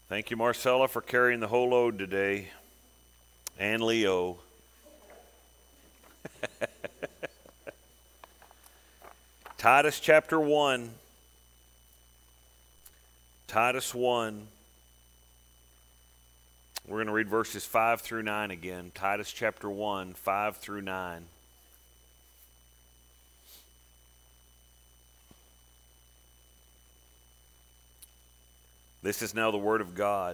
Thank you, Marcella, for carrying the whole load today. And Leo. Titus chapter 1. Titus 1. We're going to read verses 5 through 9 again. Titus chapter 1, 5 through 9. This is now the word of God.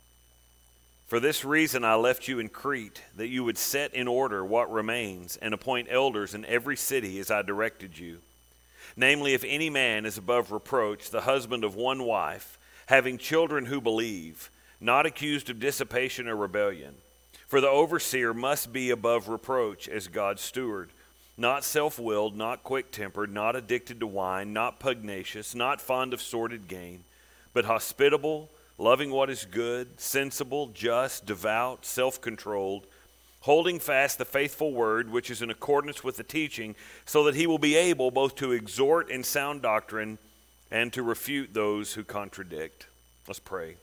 For this reason I left you in Crete, that you would set in order what remains, and appoint elders in every city as I directed you. Namely, if any man is above reproach, the husband of one wife, having children who believe, not accused of dissipation or rebellion. For the overseer must be above reproach as God's steward, not self-willed, not quick-tempered, not addicted to wine, not pugnacious, not fond of sordid gain, but hospitable, loving what is good, sensible, just, devout, self-controlled, holding fast the faithful word which is in accordance with the teaching, so that he will be able both to exhort in sound doctrine and to refute those who contradict. Let's pray.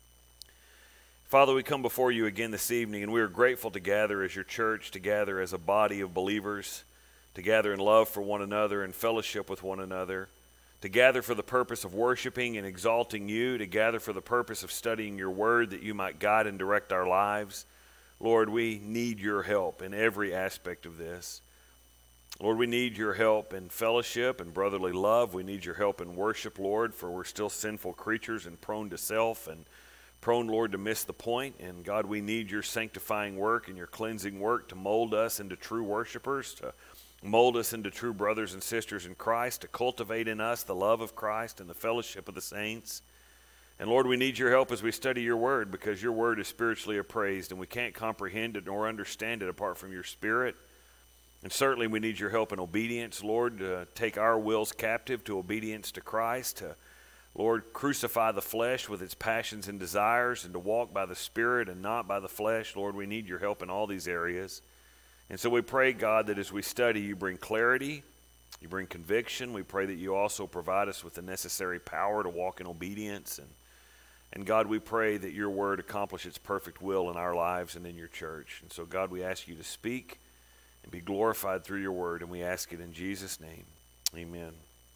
Father, we come before you again this evening, and we are grateful to gather as your church, to gather as a body of believers, to gather in love for one another and fellowship with one another, to gather for the purpose of worshiping and exalting you, to gather for the purpose of studying your word that you might guide and direct our lives. Lord, we need your help in every aspect of this. Lord, we need your help in fellowship and brotherly love. We need your help in worship, Lord, for we're still sinful creatures and prone to self and prone, Lord, to miss the point. And God, we need your sanctifying work and your cleansing work to mold us into true worshipers, to mold us into true brothers and sisters in Christ, to cultivate in us the love of Christ and the fellowship of the saints. And Lord, we need your help as we study your word, because your word is spiritually appraised, and we can't comprehend it nor understand it apart from your Spirit. And certainly we need your help in obedience, Lord, to take our wills captive to obedience to Christ, to, Lord, crucify the flesh with its passions and desires, and to walk by the Spirit and not by the flesh. Lord, we need your help in all these areas. And so we pray, God, that as we study, you bring clarity, you bring conviction. We pray that you also provide us with the necessary power to walk in obedience. And God, we pray that your word accomplish its perfect will in our lives and in your church. And so, God, we ask you to speak and be glorified through your word, and we ask it in Jesus' name. Amen.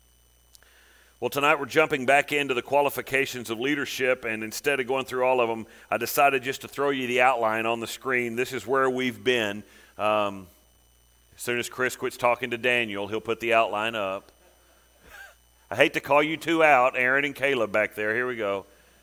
Well, tonight we're jumping back into the qualifications of leadership, and instead of going through all of them, I decided just to throw you the outline on the screen. This is where we've been. As soon as Chris quits talking to Daniel, he'll put the outline up. I hate to call you two out, Aaron and Caleb back there. Here we go.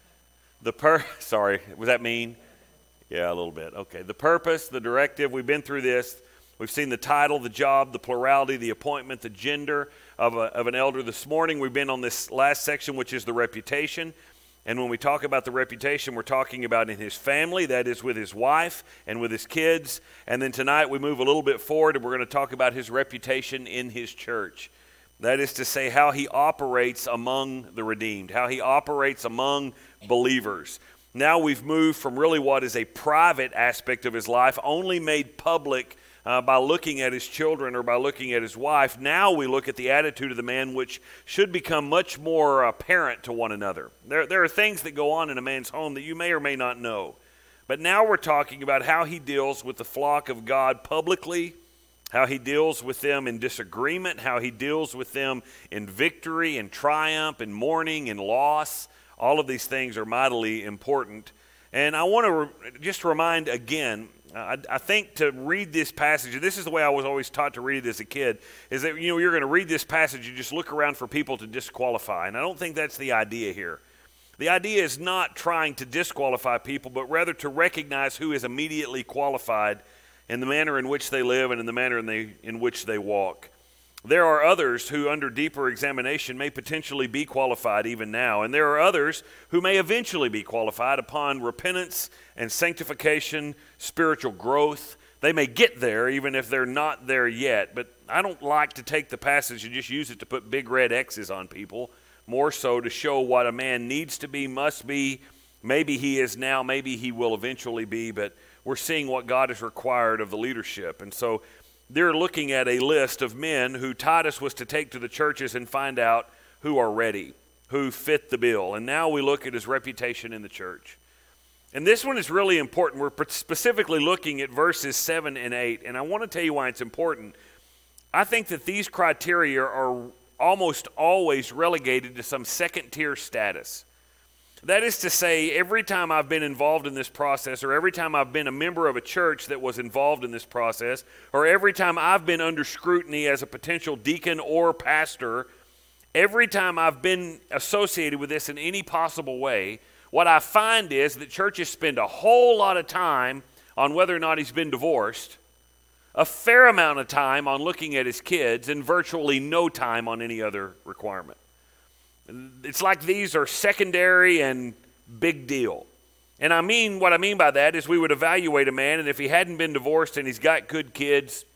Sorry, was that mean? Yeah, a little bit. Okay, the purpose, the directive, we've been through this. We've seen the title, the job, the plurality, the appointment, the gender of an elder. This morning we've been on this last section, which is the reputation. And when we talk about the reputation, we're talking about in his family, that is with his wife and with his kids. And then tonight we move a little bit forward, and we're going to talk about his reputation in his church. That is to say, how he operates among the redeemed, how he operates among believers. Now we've moved from really what is a private aspect of his life, only made public by looking at his children or by looking at his wife. Now we look at the attitude of the man, which should become much more apparent to one another. There are things that go on in a man's home that you may or may not know. But now we're talking about how he deals with the flock of God publicly, how he deals with them in disagreement, how he deals with them in victory and triumph and mourning and loss. All of these things are mightily important. And I want to just remind again, I think to read this passage, and this is the way I was always taught to read it as a kid, is that you're going to read this passage, you just look around for people to disqualify. And I don't think that's the idea here. The idea is not trying to disqualify people, but rather to recognize who is immediately qualified in the manner in which they live and in the manner in which they walk. There are others who, under deeper examination, may potentially be qualified even now. And there are others who may eventually be qualified upon repentance and sanctification, spiritual growth. They may get there even if they're not there yet. But I don't like to take the passage and just use it to put big red X's on people. More so to show what a man needs to be, must be. Maybe he is now, maybe he will eventually be. But we're seeing what God has required of the leadership. And so they're looking at a list of men who Titus was to take to the churches and find out who are ready. who fit the bill. And now we look at his reputation in the church. And this one is really important. We're specifically looking at verses 7 and 8. And I want to tell you why it's important. I think that these criteria are almost always relegated to some second-tier status. That is to say, every time I've been involved in this process, or every time I've been a member of a church that was involved in this process, or every time I've been under scrutiny as a potential deacon or pastor, every time I've been associated with this in any possible way, what I find is that churches spend a whole lot of time on whether or not he's been divorced, a fair amount of time on looking at his kids, and virtually no time on any other requirement. It's like these are secondary and big deal. And what I mean by that is we would evaluate a man, and if he hadn't been divorced and he's got good kids,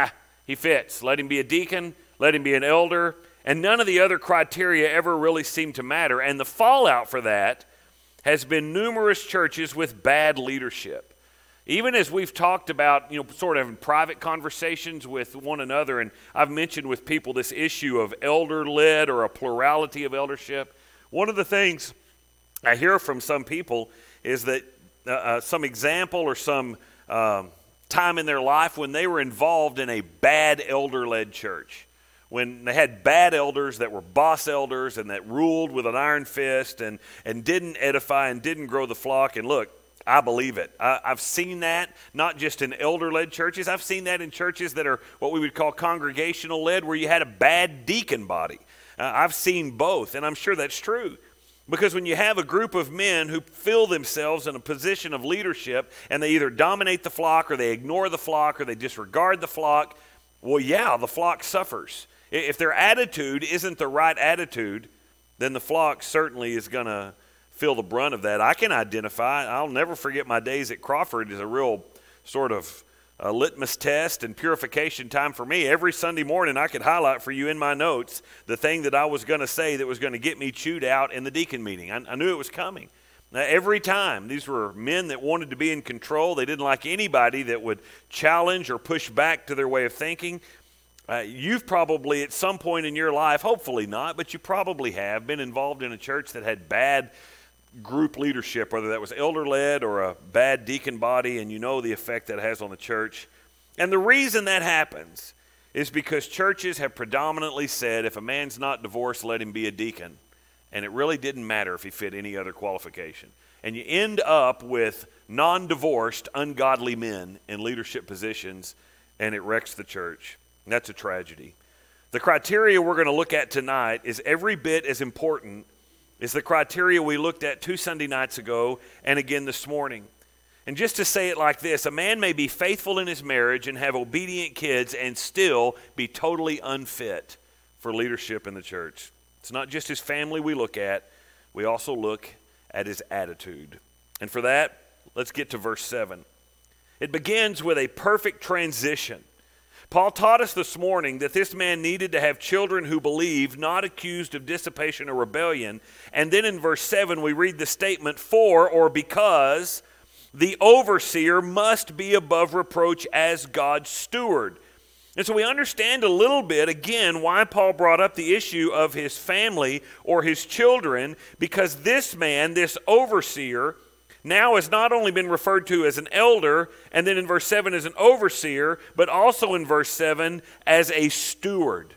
he fits. Let him be a deacon, let him be an elder, and none of the other criteria ever really seem to matter. And the fallout for that has been numerous churches with bad leadership. Even as we've talked about, sort of in private conversations with one another, and I've mentioned with people this issue of elder-led or a plurality of eldership, one of the things I hear from some people is that some example or some time in their life when they were involved in a bad elder-led church, when they had bad elders that were boss elders and that ruled with an iron fist and didn't edify and didn't grow the flock. And look, I believe it. I've seen that not just in elder-led churches. I've seen that in churches that are what we would call congregational-led, where you had a bad deacon body. I've seen both, and I'm sure that's true. Because when you have a group of men who feel themselves in a position of leadership and they either dominate the flock or they ignore the flock or they disregard the flock, well, yeah, the flock suffers. If their attitude isn't the right attitude, then the flock certainly is going to feel the brunt of that. I can identify. I'll never forget my days at Crawford as a real sort of a litmus test and purification time for me. Every Sunday morning I could highlight for you in my notes the thing that I was going to say that was going to get me chewed out in the deacon meeting. I knew it was coming. Now, every time, these were men that wanted to be in control. They didn't like anybody that would challenge or push back to their way of thinking. You've probably at some point in your life, hopefully not, but you probably have been involved in a church that had bad group leadership, whether that was elder-led or a bad deacon body, and you know the effect that has on the church. And the reason that happens is because churches have predominantly said, if a man's not divorced, let him be a deacon. And it really didn't matter if he fit any other qualification. And you end up with non-divorced, ungodly men in leadership positions, and it wrecks the church. And that's a tragedy. The criteria we're going to look at tonight is every bit as important as the criteria we looked at 2 Sunday nights ago and again this morning. And just to say it like this, a man may be faithful in his marriage and have obedient kids and still be totally unfit for leadership in the church. It's not just his family we look at, we also look at his attitude. And for that, let's get to verse 7. It begins with a perfect transition. Paul taught us this morning that this man needed to have children who believe, not accused of dissipation or rebellion. And then in verse 7, we read the statement, for or because the overseer must be above reproach as God's steward. And so we understand a little bit, again, why Paul brought up the issue of his family or his children, because this man, this overseer, now has not only been referred to as an elder, and then in verse 7 as an overseer, but also in verse 7 as a steward.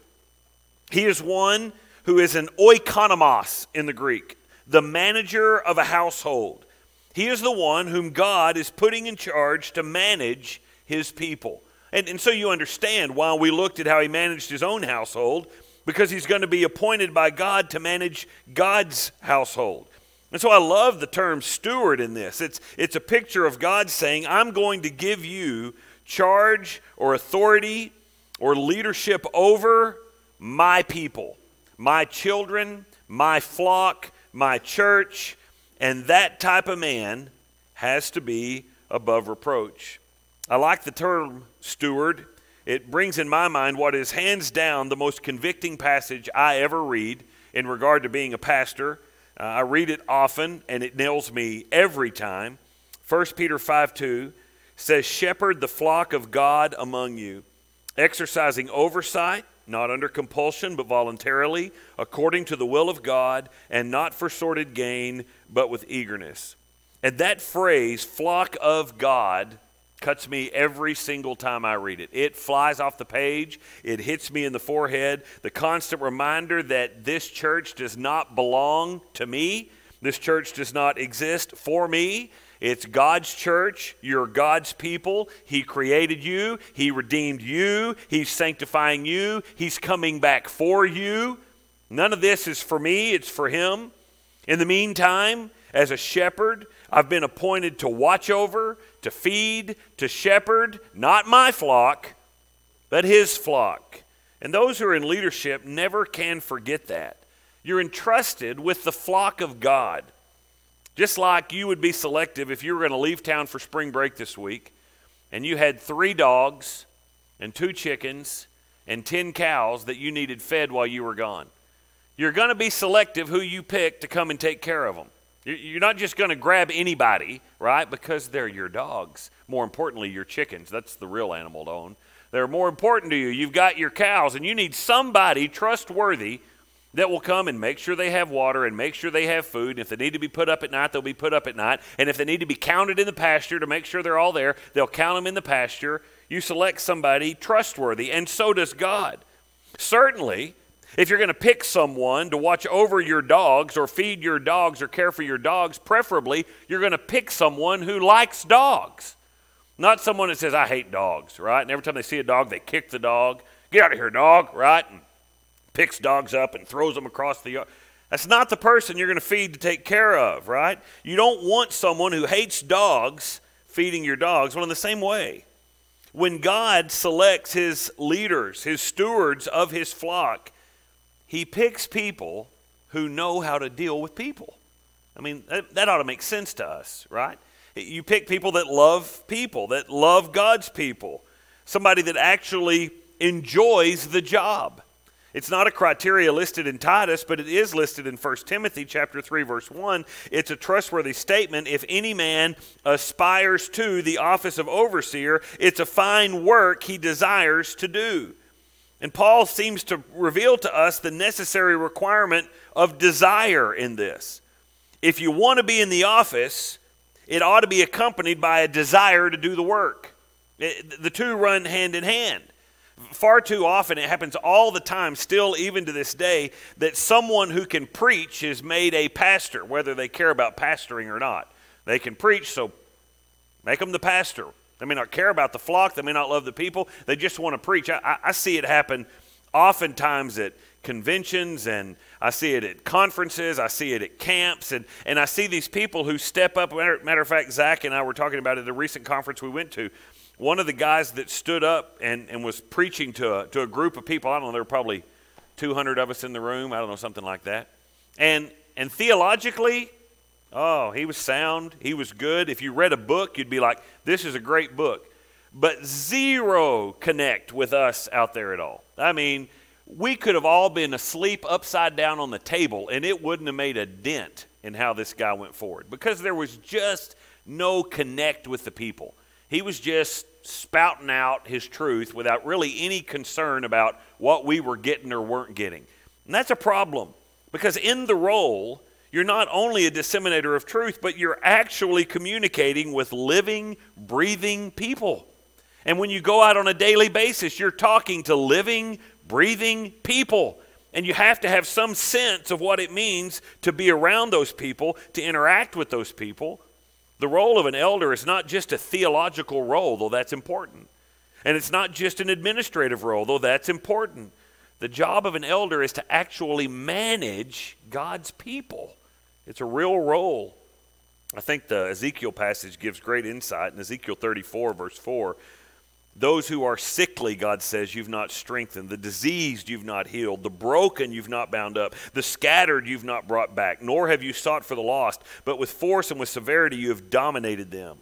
He is one who is an oikonomos in the Greek, the manager of a household. He is the one whom God is putting in charge to manage his people. And so you understand why we looked at how he managed his own household, because he's going to be appointed by God to manage God's household. And so I love the term steward in this. It's a picture of God saying, I'm going to give you charge or authority or leadership over my people, my children, my flock, my church, and that type of man has to be above reproach. I like the term steward. It brings in my mind what is hands down the most convicting passage I ever read in regard to being a pastor. I read it often, and it nails me every time. 1 Peter 5:2 says, shepherd the flock of God among you, exercising oversight not under compulsion, but voluntarily, according to the will of God, and not for sordid gain, but with eagerness. And that phrase, flock of God, cuts me every single time I read it. It flies off the page. It hits me in the forehead. The constant reminder that this church does not belong to me. This church does not exist for me. It's God's church. You're God's people. He created you. He redeemed you. He's sanctifying you. He's coming back for you. None of this is for me. It's for Him. In the meantime, as a shepherd, I've been appointed to watch over, to feed, to shepherd, not my flock, but His flock. And those who are in leadership never can forget that. You're entrusted with the flock of God. Just like you would be selective if you were going to leave town for spring break this week, and you had 3 dogs and 2 chickens and 10 cows that you needed fed while you were gone. You're going to be selective who you pick to come and take care of them. You're not just going to grab anybody, right, because they're your dogs. More importantly, your chickens. That's the real animal to own. They're more important to you. You've got your cows, and you need somebody trustworthy that will come and make sure they have water and make sure they have food. And if they need to be put up at night, they'll be put up at night. And if they need to be counted in the pasture to make sure they're all there, they'll count them in the pasture. You select somebody trustworthy, and so does God. Certainly, if you're going to pick someone to watch over your dogs or feed your dogs or care for your dogs, preferably you're going to pick someone who likes dogs. Not someone that says, I hate dogs, right? And every time they see a dog, they kick the dog. Get out of here, dog, right? And picks dogs up and throws them across the yard. That's not the person you're going to feed to take care of, right? You don't want someone who hates dogs feeding your dogs. Well, in the same way, when God selects His leaders, His stewards of His flock, He picks people who know how to deal with people. I mean, that ought to make sense to us, right? You pick people that love God's people, somebody that actually enjoys the job. It's not a criteria listed in Titus, but it is listed in 1 Timothy chapter 3, verse 1. It's a trustworthy statement. If any man aspires to the office of overseer, it's a fine work he desires to do. And Paul seems to reveal to us the necessary requirement of desire in this. If you want to be in the office, it ought to be accompanied by a desire to do the work. The two run hand in hand. Far too often, it happens all the time, still even to this day, that someone who can preach is made a pastor, whether they care about pastoring or not. They can preach, so make them the pastor. They may not care about the flock. They may not love the people. They just want to preach. I see it happen oftentimes at conventions, and I see it at conferences. I see it at camps, and I see these people who step up. Matter of fact, Zach and I were talking about it at a recent conference we went to. One of the guys that stood up and was preaching to a group of people, I don't know, there were probably 200 of us in the room, I don't know, something like that. And theologically, he was sound, he was good. If you read a book, you'd be like, this is a great book. But zero connect with us out there at all. I mean, we could have all been asleep upside down on the table, and it wouldn't have made a dent in how this guy went forward, because there was just no connect with the people. He was just spouting out his truth without really any concern about what we were getting or weren't getting. And that's a problem, because in the role, you're not only a disseminator of truth, but you're actually communicating with living, breathing people. And when you go out on a daily basis, you're talking to living, breathing people. And you have to have some sense of what it means to be around those people, to interact with those people. The role of an elder is not just a theological role, though that's important. And it's not just an administrative role, though that's important. The job of an elder is to actually manage God's people. It's a real role. I think the Ezekiel passage gives great insight in Ezekiel 34, verse 4. Those who are sickly, God says, you've not strengthened. The diseased you've not healed. The broken you've not bound up. The scattered you've not brought back. Nor have you sought for the lost. But with force and with severity you have dominated them.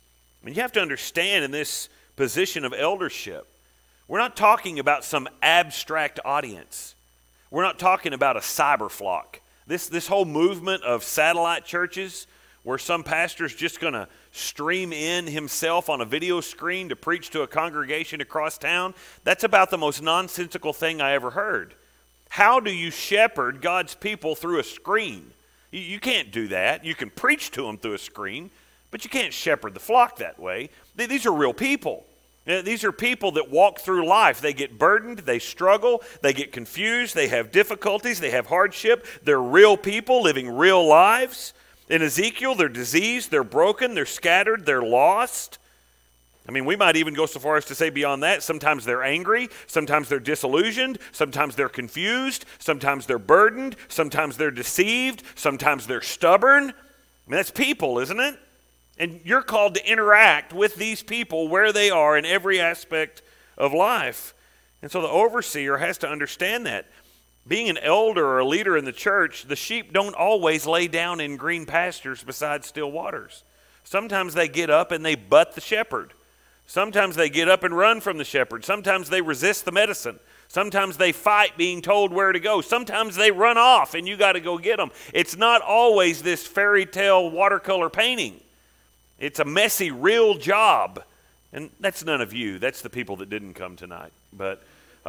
I mean, you have to understand in this position of eldership, we're not talking about some abstract audience. We're not talking about a cyber flock. This whole movement of satellite churches, where some pastor's just going to stream in himself on a video screen to preach to a congregation across town, that's about the most nonsensical thing I ever heard. How do you shepherd God's people through a screen? You can't do that. You can preach to them through a screen, but you can't shepherd the flock that way. These are real people. These are people that walk through life. They get burdened, they struggle, they get confused, they have difficulties, they have hardship. They're real people living real lives. In Ezekiel, they're diseased, they're broken, they're scattered, they're lost. I mean, we might even go so far as to say beyond that, sometimes they're angry, sometimes they're disillusioned, sometimes they're confused, sometimes they're burdened, sometimes they're deceived, sometimes they're stubborn. I mean, that's people, isn't it? And you're called to interact with these people where they are in every aspect of life. And so the overseer has to understand that. Being an elder or a leader in the church, the sheep don't always lay down in green pastures beside still waters. Sometimes they get up and they butt the shepherd. Sometimes they get up and run from the shepherd. Sometimes they resist the medicine. Sometimes they fight being told where to go. Sometimes they run off and you got to go get them. It's not always this fairy tale watercolor painting. It's a messy, real job. And that's none of you. That's the people that didn't come tonight. But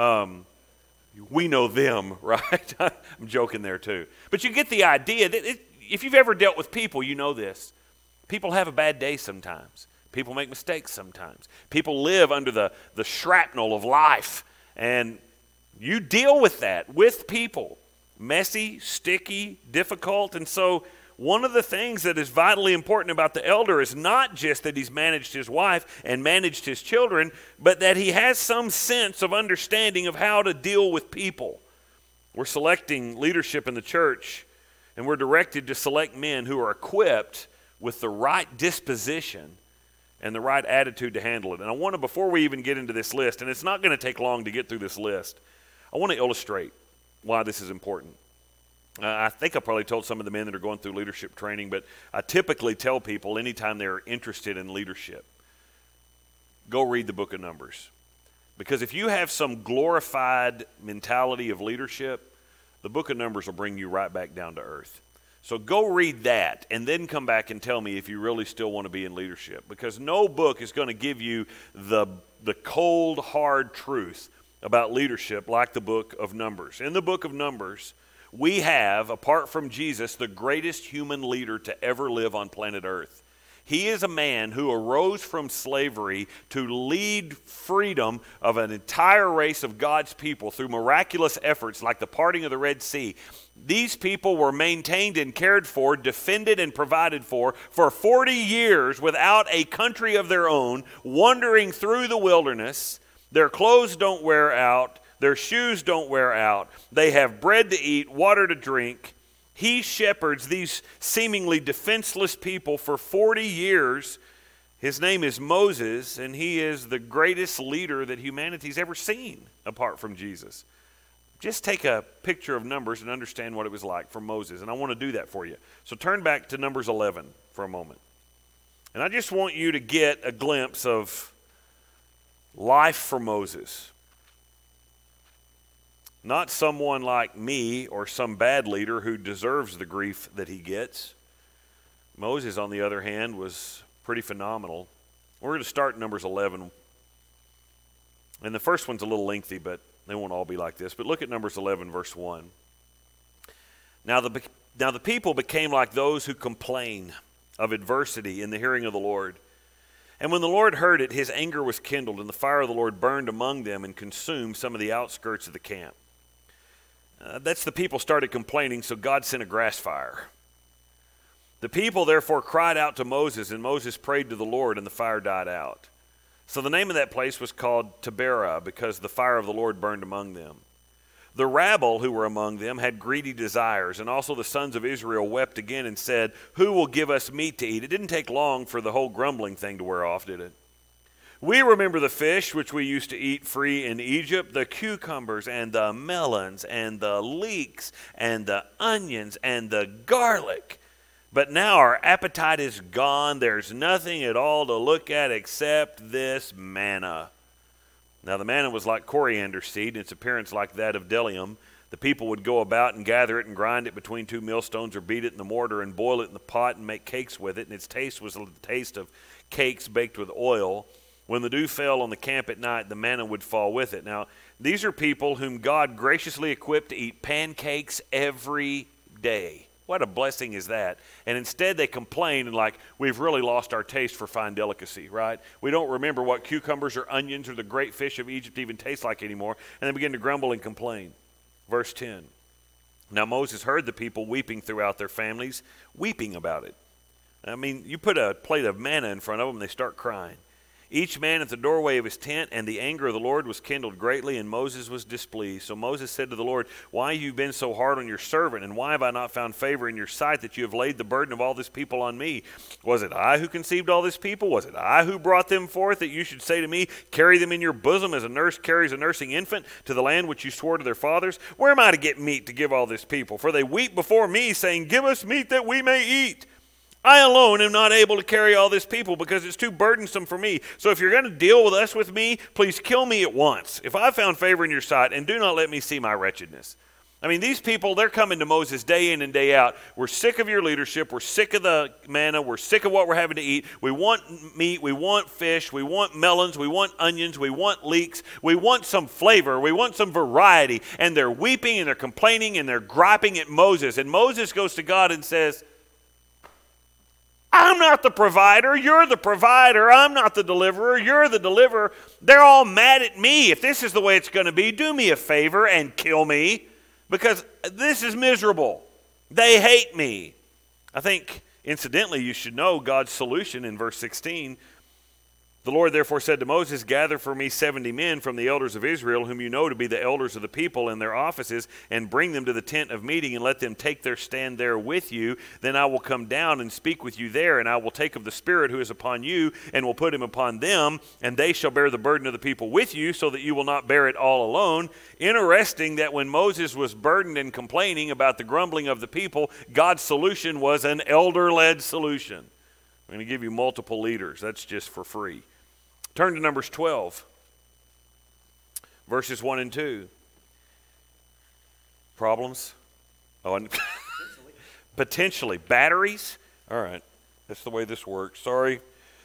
we know them, right? I'm joking there too. But you get the idea that if you've ever dealt with people, you know this. People have a bad day sometimes. People make mistakes sometimes. People live under the shrapnel of life. And you deal with that with people. Messy, sticky, difficult. And so one of the things that is vitally important about the elder is not just that he's managed his wife and managed his children, but that he has some sense of understanding of how to deal with people. We're selecting leadership in the church, and we're directed to select men who are equipped with the right disposition and the right attitude to handle it. And I want to, before we even get into this list, and it's not going to take long to get through this list, I want to illustrate why this is important. I think I probably told some of the men that are going through leadership training, but I typically tell people anytime they're interested in leadership, go read the book of Numbers. Because if you have some glorified mentality of leadership, the book of Numbers will bring you right back down to earth. So go read that and then come back and tell me if you really still want to be in leadership. Because no book is going to give you the cold, hard truth about leadership like the book of Numbers. In the book of Numbers, we have, apart from Jesus, the greatest human leader to ever live on planet Earth. He is a man who arose from slavery to lead freedom of an entire race of God's people through miraculous efforts like the parting of the Red Sea. These people were maintained and cared for, defended and provided for 40 years without a country of their own, wandering through the wilderness. Their clothes don't wear out. Their shoes don't wear out. They have bread to eat, water to drink. He shepherds these seemingly defenseless people for 40 years. His name is Moses, and he is the greatest leader that humanity's ever seen apart from Jesus. Just take a picture of Numbers and understand what it was like for Moses, and I want to do that for you. So turn back to Numbers 11 for a moment. And I just want you to get a glimpse of life for Moses. Not someone like me or some bad leader who deserves the grief that he gets. Moses, on the other hand, was pretty phenomenal. We're going to start in Numbers 11. And the first one's a little lengthy, but they won't all be like this. But look at Numbers 11, verse 1. Now the people became like those who complain of adversity in the hearing of the Lord. And when the Lord heard it, his anger was kindled, and the fire of the Lord burned among them and consumed some of the outskirts of the camp. That's the people started complaining, so God sent a grass fire. The people therefore cried out to Moses, and Moses prayed to the Lord, and the fire died out. So the name of that place was called Taberah, because the fire of the Lord burned among them. The rabble who were among them had greedy desires, and also the sons of Israel wept again and said, "Who will give us meat to eat?" It didn't take long for the whole grumbling thing to wear off, did it? We remember the fish which we used to eat free in Egypt, the cucumbers and the melons and the leeks and the onions and the garlic. But now our appetite is gone. There's nothing at all to look at except this manna. Now the manna was like coriander seed, its appearance like that of bdellium. The people would go about and gather it and grind it between two millstones, or beat it in the mortar and boil it in the pot and make cakes with it. And its taste was the taste of cakes baked with oil. When the dew fell on the camp at night, the manna would fall with it. Now, these are people whom God graciously equipped to eat pancakes every day. What a blessing is that? And instead they complain and like, we've really lost our taste for fine delicacy, right? We don't remember what cucumbers or onions or the great fish of Egypt even taste like anymore. And they begin to grumble and complain. Verse 10. Now Moses heard the people weeping throughout their families, weeping about it. I mean, you put a plate of manna in front of them, they start crying. Each man at the doorway of his tent, and the anger of the Lord was kindled greatly, and Moses was displeased. So Moses said to the Lord, why have you been so hard on your servant, and why have I not found favor in your sight that you have laid the burden of all this people on me? Was it I who conceived all this people? Was it I who brought them forth, that you should say to me, carry them in your bosom as a nurse carries a nursing infant to the land which you swore to their fathers? Where am I to get meat to give all this people? For they weep before me, saying, give us meat that we may eat. I alone am not able to carry all this people because it's too burdensome for me. So if you're going to deal with me, please kill me at once. If I found favor in your sight, and do not let me see my wretchedness. I mean, these people, they're coming to Moses day in and day out. We're sick of your leadership. We're sick of the manna. We're sick of what we're having to eat. We want meat. We want fish. We want melons. We want onions. We want leeks. We want some flavor. We want some variety. And they're weeping and they're complaining and they're griping at Moses. And Moses goes to God and says, I'm not the provider, you're the provider. I'm not the deliverer, you're the deliverer. They're all mad at me. If this is the way it's going to be, do me a favor and kill me, because this is miserable. They hate me. I think, incidentally, you should know God's solution in verse 16. The Lord therefore said to Moses, gather for me 70 men from the elders of Israel, whom you know to be the elders of the people in their offices, and bring them to the tent of meeting, and let them take their stand there with you. Then I will come down and speak with you there, and I will take of the Spirit who is upon you, and will put him upon them, and they shall bear the burden of the people with you, so that you will not bear it all alone. Interesting that when Moses was burdened and complaining about the grumbling of the people, God's solution was an elder-led solution. I'm going to give you multiple leaders. That's just for free. Turn to Numbers 12, verses 1 and 2. Problems? Oh, and potentially. Batteries? All right. That's the way this works. Sorry.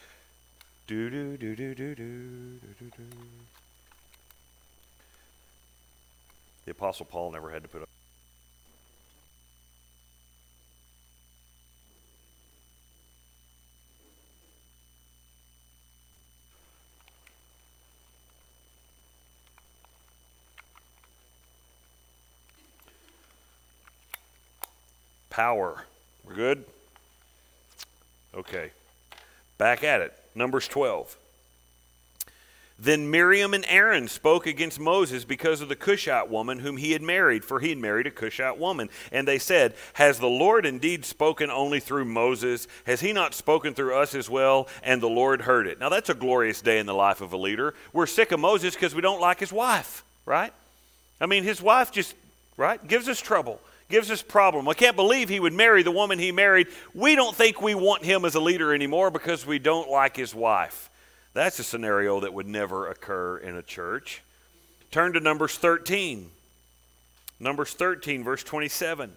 The Apostle Paul never had to put up. Power. We're good? Okay. Back at it. Numbers 12. Then Miriam and Aaron spoke against Moses because of the Cushite woman whom he had married, for he had married a Cushite woman. And they said, has the Lord indeed spoken only through Moses? Has he not spoken through us as well? And the Lord heard it. Now that's a glorious day in the life of a leader. We're sick of Moses because we don't like his wife, right? I mean, his wife just, right, gives us trouble. Gives us problem. I can't believe he would marry the woman he married. We don't think we want him as a leader anymore because we don't like his wife. That's a scenario that would never occur in a church. Turn to Numbers 13. Numbers 13, verse 27.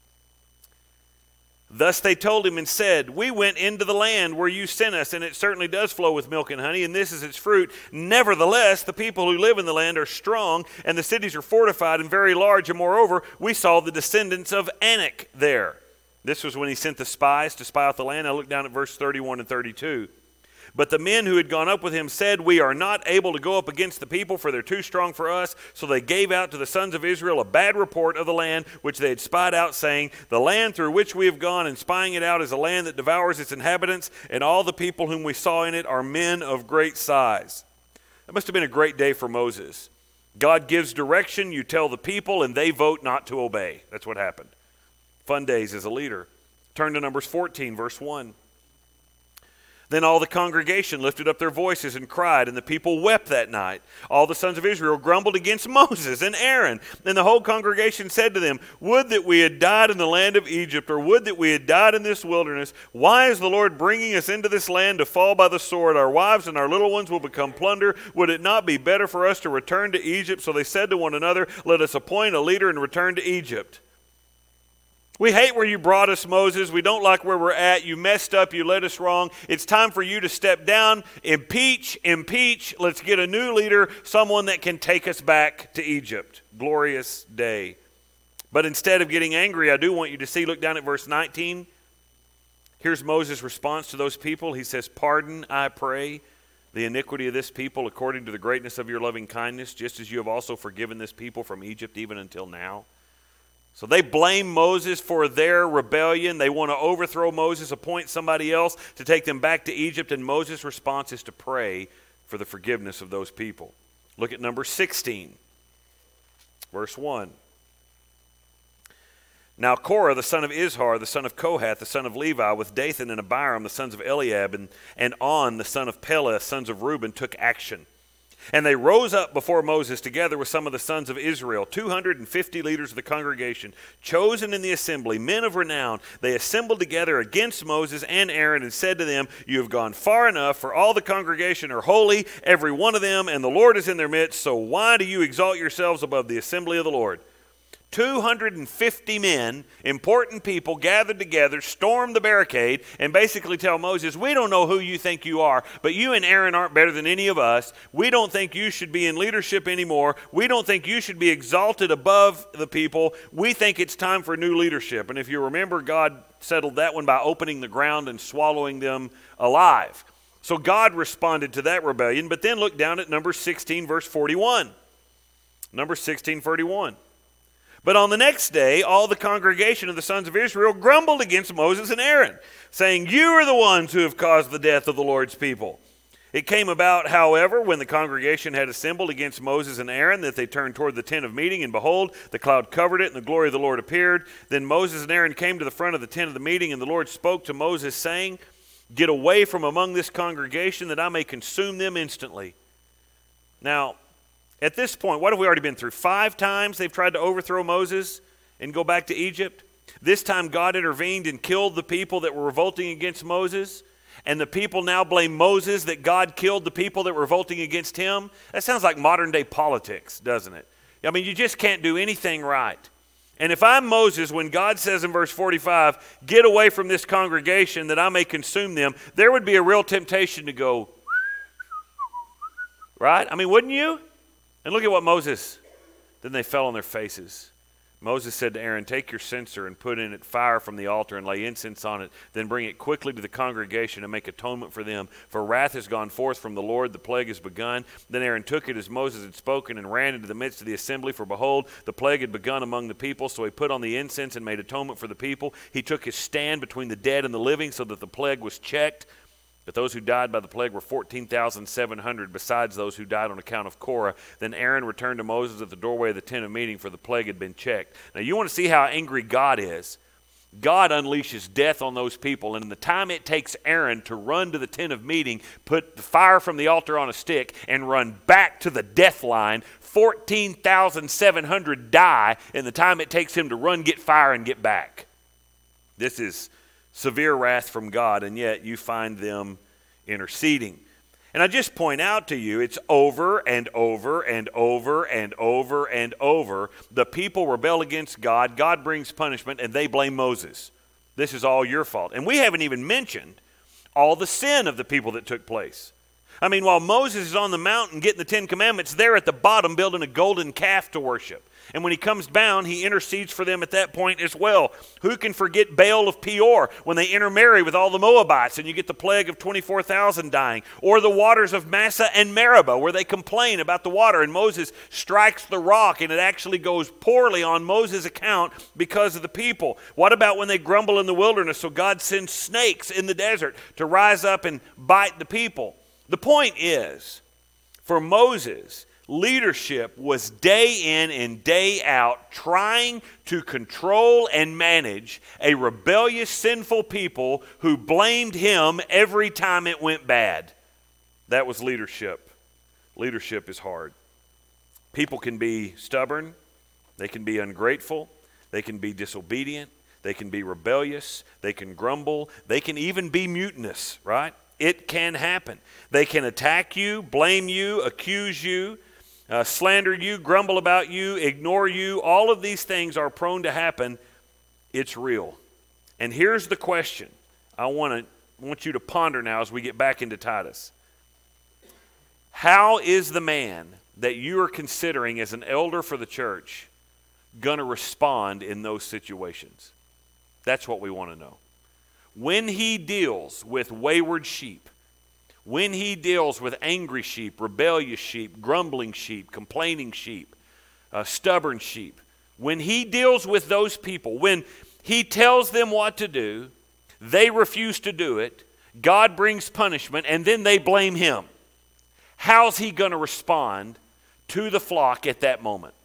Thus they told him and said, we went into the land where you sent us, and it certainly does flow with milk and honey, and this is its fruit. Nevertheless, the people who live in the land are strong, and the cities are fortified and very large, and moreover, we saw the descendants of Anak there. This was when he sent the spies to spy out the land. I look down at verse 31 and 32. But the men who had gone up with him said, we are not able to go up against the people, for they're too strong for us. So they gave out to the sons of Israel a bad report of the land which they had spied out, saying, the land through which we have gone and spying it out is a land that devours its inhabitants, and all the people whom we saw in it are men of great size. That must have been a great day for Moses. God gives direction, you tell the people, and they vote not to obey. That's what happened. Fun days as a leader. Turn to Numbers 14, verse 1. Then all the congregation lifted up their voices and cried, and the people wept that night. All the sons of Israel grumbled against Moses and Aaron. And the whole congregation said to them, would that we had died in the land of Egypt, or would that we had died in this wilderness. Why is the Lord bringing us into this land to fall by the sword? Our wives and our little ones will become plunder. Would it not be better for us to return to Egypt? So they said to one another, let us appoint a leader and return to Egypt. We hate where you brought us, Moses. We don't like where we're at. You messed up. You led us wrong. It's time for you to step down. Impeach. Let's get a new leader, someone that can take us back to Egypt. Glorious day. But instead of getting angry, I do want you to see, look down at verse 19. Here's Moses' response to those people. He says, pardon, I pray, the iniquity of this people according to the greatness of your loving kindness, just as you have also forgiven this people from Egypt even until now. So they blame Moses for their rebellion. They want to overthrow Moses, appoint somebody else to take them back to Egypt, and Moses' response is to pray for the forgiveness of those people. Look at number 16, verse 1. Now Korah, the son of Izhar, the son of Kohath, the son of Levi, with Dathan and Abiram, the sons of Eliab, and On, the son of Peleth, sons of Reuben, took action. And they rose up before Moses together with some of the sons of Israel, 250 leaders of the congregation, chosen in the assembly, men of renown. They assembled together against Moses and Aaron and said to them, you have gone far enough, for all the congregation are holy, every one of them, and the Lord is in their midst. So why do you exalt yourselves above the assembly of the Lord? 250 men, important people, gathered together, stormed the barricade, and basically tell Moses, we don't know who you think you are, but you and Aaron aren't better than any of us. We don't think you should be in leadership anymore. We don't think you should be exalted above the people. We think it's time for new leadership. And if you remember, God settled that one by opening the ground and swallowing them alive. So God responded to that rebellion. But then look down at number 16, verse 41. Number 16, 41. But on the next day, all the congregation of the sons of Israel grumbled against Moses and Aaron, saying, you are the ones who have caused the death of the Lord's people. It came about, however, when the congregation had assembled against Moses and Aaron, that they turned toward the tent of meeting, and behold, the cloud covered it, and the glory of the Lord appeared. Then Moses and Aaron came to the front of the tent of the meeting, and the Lord spoke to Moses, saying, get away from among this congregation, that I may consume them instantly. Now, at this point, what have we already been through? 5 times they've tried to overthrow Moses and go back to Egypt. This time God intervened and killed the people that were revolting against Moses. And the people now blame Moses that God killed the people that were revolting against him. That sounds like modern day politics, doesn't it? I mean, you just can't do anything right. And if I'm Moses, when God says in verse 45, get away from this congregation that I may consume them, there would be a real temptation to go, right? I mean, wouldn't you? And look at what Moses, then they fell on their faces. Moses said to Aaron, take your censer and put in it fire from the altar and lay incense on it. Then bring it quickly to the congregation and make atonement for them. For wrath has gone forth from the Lord, the plague has begun. Then Aaron took it as Moses had spoken and ran into the midst of the assembly. For behold, the plague had begun among the people. So he put on the incense and made atonement for the people. He took his stand between the dead and the living so that the plague was checked. But those who died by the plague were 14,700, besides those who died on account of Korah. Then Aaron returned to Moses at the doorway of the tent of meeting, for the plague had been checked. Now you want to see how angry God is. God unleashes death on those people, and in the time it takes Aaron to run to the tent of meeting, put the fire from the altar on a stick, and run back to the death line, 14,700 die in the time it takes him to run, get fire, and get back. This is severe wrath from God, and yet you find them interceding. And I just point out to you, it's over and over and over and over and over. The people rebel against God. God brings punishment, and they blame Moses. This is all your fault. And we haven't even mentioned all the sin of the people that took place. I mean, while Moses is on the mountain getting the 10 Commandments, they're at the bottom building a golden calf to worship. And when he comes down, he intercedes for them at that point as well. Who can forget Baal of Peor when they intermarry with all the Moabites and you get the plague of 24,000 dying? Or the waters of Massah and Meribah where they complain about the water and Moses strikes the rock and it actually goes poorly on Moses' account because of the people. What about when they grumble in the wilderness so God sends snakes in the desert to rise up and bite the people? The point is, for Moses, leadership was day in and day out trying to control and manage a rebellious, sinful people who blamed him every time it went bad. That was leadership. Leadership is hard. People can be stubborn. They can be ungrateful. They can be disobedient. They can be rebellious. They can grumble. They can even be mutinous, right? It can happen. They can attack you, blame you, accuse you, slander you, grumble about you, ignore you. All of these things are prone to happen. It's real. And here's the question I want you to ponder now as we get back into Titus. How is the man that you are considering as an elder for the church going to respond in those situations? That's what we want to know. When he deals with wayward sheep, when he deals with angry sheep, rebellious sheep, grumbling sheep, complaining sheep, stubborn sheep, when he deals with those people, when he tells them what to do, they refuse to do it, God brings punishment, and then they blame him. How's he going to respond to the flock at that moment?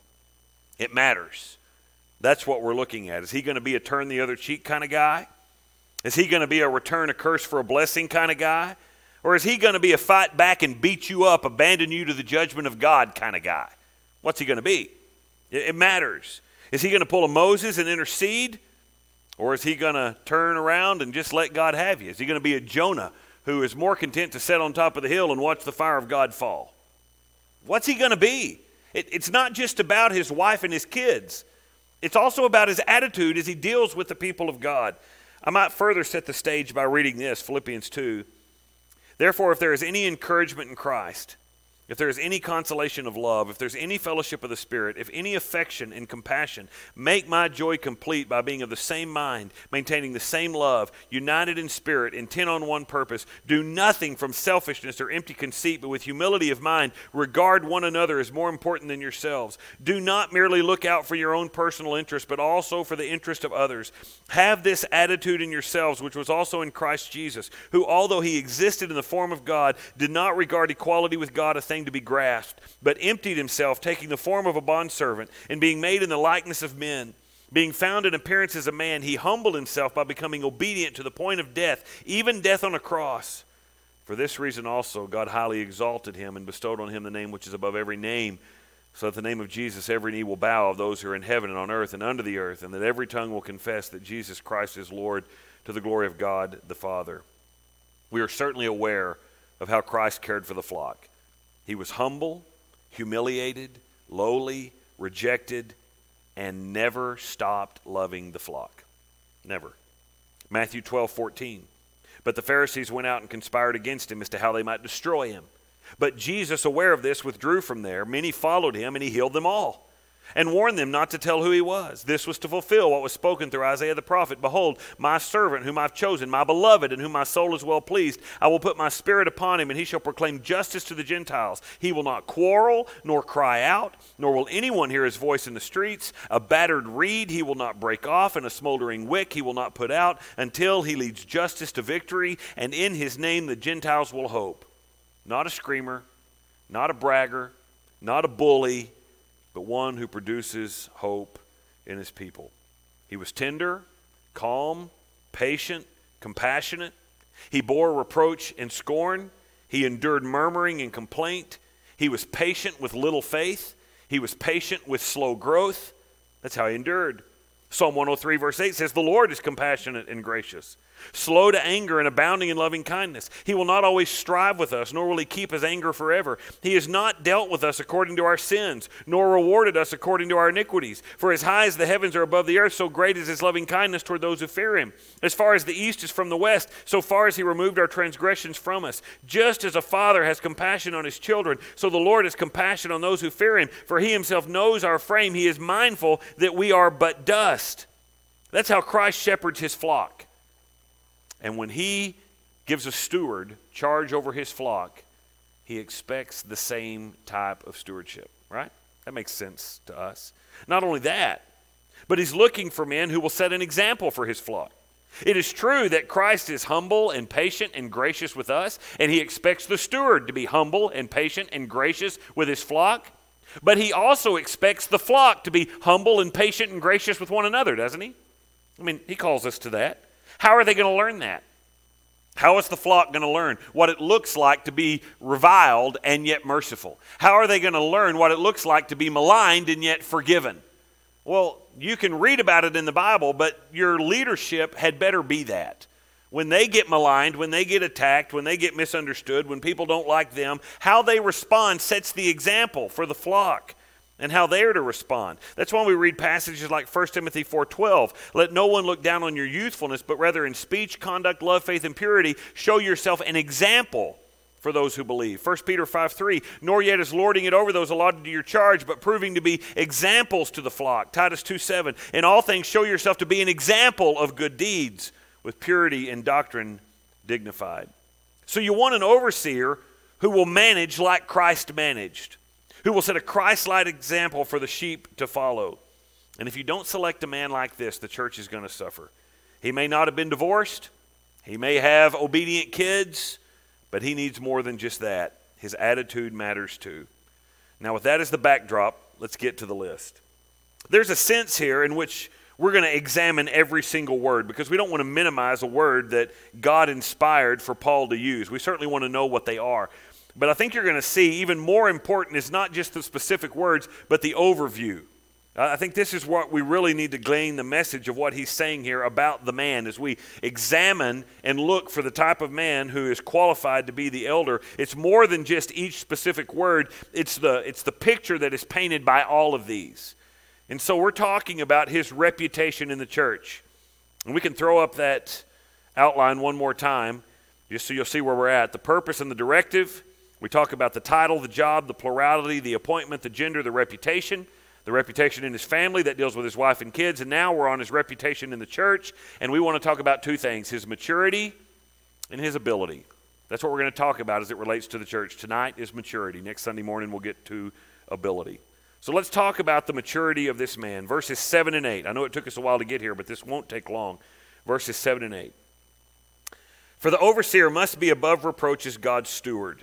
It matters. That's what we're looking at. Is he going to be a turn the other cheek kind of guy? Is he going to be a return a curse for a blessing kind of guy? Or is he going to be a fight back and beat you up, abandon you to the judgment of God kind of guy? What's he going to be? It matters. Is he going to pull a Moses and intercede? Or is he going to turn around and just let God have you? Is he going to be a Jonah who is more content to sit on top of the hill and watch the fire of God fall? What's he going to be? It's not just about his wife and his kids. It's also about his attitude as he deals with the people of God. I might further set the stage by reading this, Philippians 2. Therefore, if there is any encouragement in Christ, if there is any consolation of love, if there's any fellowship of the Spirit, if any affection and compassion, make my joy complete by being of the same mind, maintaining the same love, united in spirit, intent on one purpose. Do nothing from selfishness or empty conceit, but with humility of mind, regard one another as more important than yourselves. Do not merely look out for your own personal interest, but also for the interest of others. Have this attitude in yourselves, which was also in Christ Jesus, who, although he existed in the form of God, did not regard equality with God a thing to be grasped, but emptied himself, taking the form of a bondservant, and being made in the likeness of men. Being found in appearance as a man, he humbled himself by becoming obedient to the point of death, even death on a cross. For this reason also God highly exalted him and bestowed on him the name which is above every name, so that the name of Jesus every knee will bow, of those who are in heaven and on earth and under the earth, and that every tongue will confess that Jesus Christ is Lord, to the glory of God the Father. We are certainly aware of how Christ cared for the flock. He was humble, humiliated, lowly, rejected, and never stopped loving the flock. Never. Matthew 12:14. But the Pharisees went out and conspired against him as to how they might destroy him. But Jesus, aware of this, withdrew from there. Many followed him, and he healed them all, and warned them not to tell who he was. This was to fulfill what was spoken through Isaiah the prophet. Behold, my servant whom I've chosen, my beloved, in whom my soul is well pleased. I will put my spirit upon him, and he shall proclaim justice to the Gentiles. He will not quarrel, nor cry out, nor will anyone hear his voice in the streets. A battered reed he will not break off, and a smoldering wick he will not put out, until he leads justice to victory, and in his name the Gentiles will hope. Not a screamer, not a bragger, not a bully, but one who produces hope in his people. He was tender, calm, patient, compassionate. He bore reproach and scorn. He endured murmuring and complaint. He was patient with little faith. He was patient with slow growth. That's how he endured. Psalm 103 verse 8 says, the Lord is compassionate and gracious, slow to anger and abounding in loving kindness. He will not always strive with us, nor will he keep his anger forever. He has not dealt with us according to our sins, nor rewarded us according to our iniquities. For as high as the heavens are above the earth, so great is his loving kindness toward those who fear him. As far as the east is from the west, so far as he removed our transgressions from us. Just as a father has compassion on his children, so the Lord has compassion on those who fear him. For he himself knows our frame. He is mindful that we are but dust. That's how Christ shepherds his flock. And when he gives a steward charge over his flock, he expects the same type of stewardship, right? That makes sense to us. Not only that, but he's looking for men who will set an example for his flock. It is true that Christ is humble and patient and gracious with us, and he expects the steward to be humble and patient and gracious with his flock. But he also expects the flock to be humble and patient and gracious with one another, doesn't he? I mean, he calls us to that. How are they going to learn that? How is the flock going to learn what it looks like to be reviled and yet merciful? How are they going to learn what it looks like to be maligned and yet forgiven? Well, you can read about it in the Bible, but your leadership had better be that. When they get maligned, when they get attacked, when they get misunderstood, when people don't like them, how they respond sets the example for the flock and how they are to respond. That's why we read passages like 1 Timothy 4:12. Let no one look down on your youthfulness, but rather in speech, conduct, love, faith, and purity, show yourself an example for those who believe. 1 Peter 5:3, nor yet as lording it over those allotted to your charge, but proving to be examples to the flock. Titus 2:7, in all things show yourself to be an example of good deeds, with purity and doctrine dignified. So you want an overseer who will manage like Christ managed, who will set a Christ-like example for the sheep to follow. And if you don't select a man like this, the church is going to suffer. He may not have been divorced. He may have obedient kids, but he needs more than just that. His attitude matters too. Now, with that as the backdrop, let's get to the list. There's a sense here in which we're going to examine every single word because we don't want to minimize a word that God inspired for Paul to use. We certainly want to know what they are. But I think you're going to see even more important is not just the specific words, but the overview. I think this is what we really need to glean the message of what he's saying here about the man as we examine and look for the type of man who is qualified to be the elder. It's more than just each specific word. It's the picture that is painted by all of these. And so we're talking about his reputation in the church. And we can throw up that outline one more time just so you'll see where we're at. The purpose and the directive. We talk about the title, the job, the plurality, the appointment, the gender, the reputation in his family that deals with his wife and kids, and now we're on his reputation in the church, and we want to talk about two things, his maturity and his ability. That's what we're going to talk about as it relates to the church. Tonight is maturity. Next Sunday morning we'll get to ability. So let's talk about the maturity of this man. Verses 7 and 8. I know it took us a while to get here, but this won't take long. Verses 7 and 8. For the overseer must be above reproach as God's steward,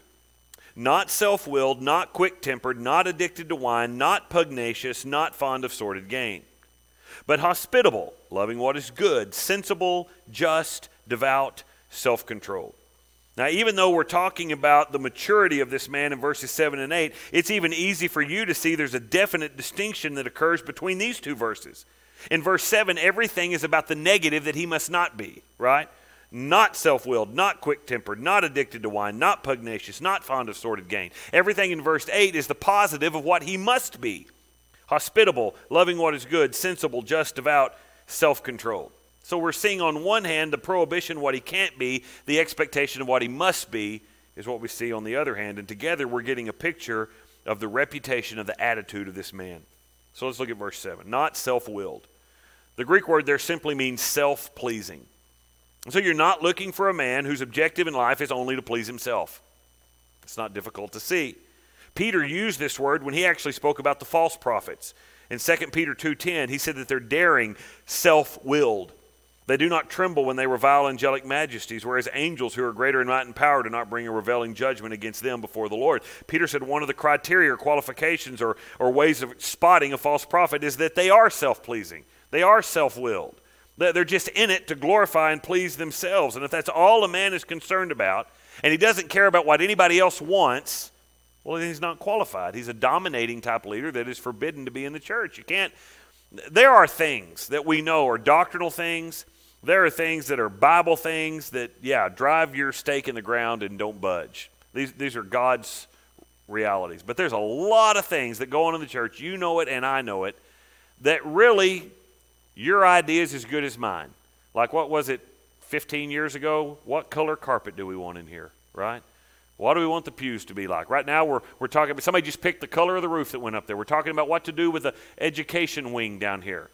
not self-willed, not quick-tempered, not addicted to wine, not pugnacious, not fond of sordid gain, but hospitable, loving what is good, sensible, just, devout, self-controlled. Now, even though we're talking about the maturity of this man in verses 7 and 8, it's even easy for you to see there's a definite distinction that occurs between these two verses. In verse 7, everything is about the negative that he must not be, right? Not self-willed, not quick-tempered, not addicted to wine, not pugnacious, not fond of sordid gain. Everything in verse 8 is the positive of what he must be. Hospitable, loving what is good, sensible, just, devout, self-controlled. So we're seeing on one hand the prohibition of what he can't be, the expectation of what he must be is what we see on the other hand. And together we're getting a picture of the reputation of the attitude of this man. So let's look at verse 7. Not self-willed. The Greek word there simply means self-pleasing. And so you're not looking for a man whose objective in life is only to please himself. It's not difficult to see. Peter used this word when he actually spoke about the false prophets. In 2 Peter 2:10, he said that they're daring, self-willed. They do not tremble when they revile angelic majesties, whereas angels who are greater in might and power do not bring a reveling judgment against them before the Lord. Peter said one of the criteria or qualifications or ways of spotting a false prophet is that they are self-pleasing. They are self-willed. They're just in it to glorify and please themselves. And if that's all a man is concerned about, and he doesn't care about what anybody else wants, well, then he's not qualified. He's a dominating type leader that is forbidden to be in the church. You can't. There are things that we know are doctrinal things. There are things that are Bible things that, drive your stake in the ground and don't budge. These are God's realities. But there's a lot of things that go on in the church, you know it and I know it, that really your idea is as good as mine. Like what was it 15 years ago? What color carpet do we want in here, right? What do we want the pews to be like? Right now we're talking about, somebody just picked the color of the roof that went up there. We're talking about what to do with the education wing down here,